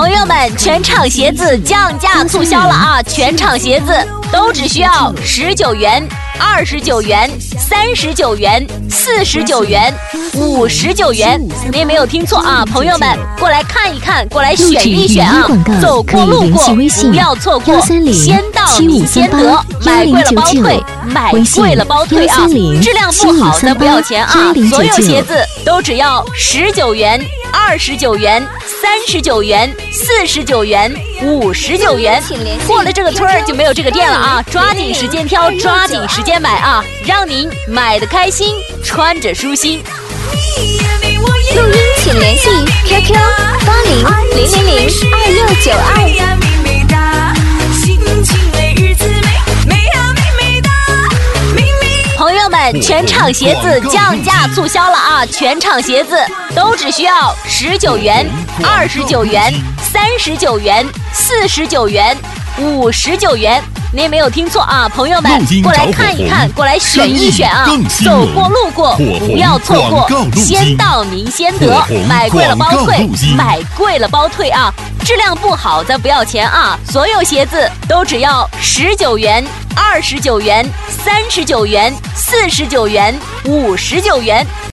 朋友们，全场鞋子降价促销了啊！全场鞋子都只需要19元、29元、39元、49元、59元。您没有听错啊，朋友们，过来看一看，过来选一选啊！走过路过不要错过，先到你先得，买贵了包退，买贵了包退啊！质量不好的不要钱啊！所有鞋子都只要19元、29元、39元、49元、59元。过了这个村儿就没有这个店了啊！抓紧时间挑，抓紧时间买啊，让您买得开心，穿着舒心。 录音请联系 QQ8000026992。 朋友们，全场鞋子降价促销了啊！全场鞋子都只需要19元、29元、39元、49元、59元。您没有听错啊，朋友们，过来看一看，过来选一选啊！走过路过不要错过，先到您先得，买贵了包退，买贵了包退啊！质量不好咱不要钱啊！所有鞋子都只要19元、29元、39元、49元、59元。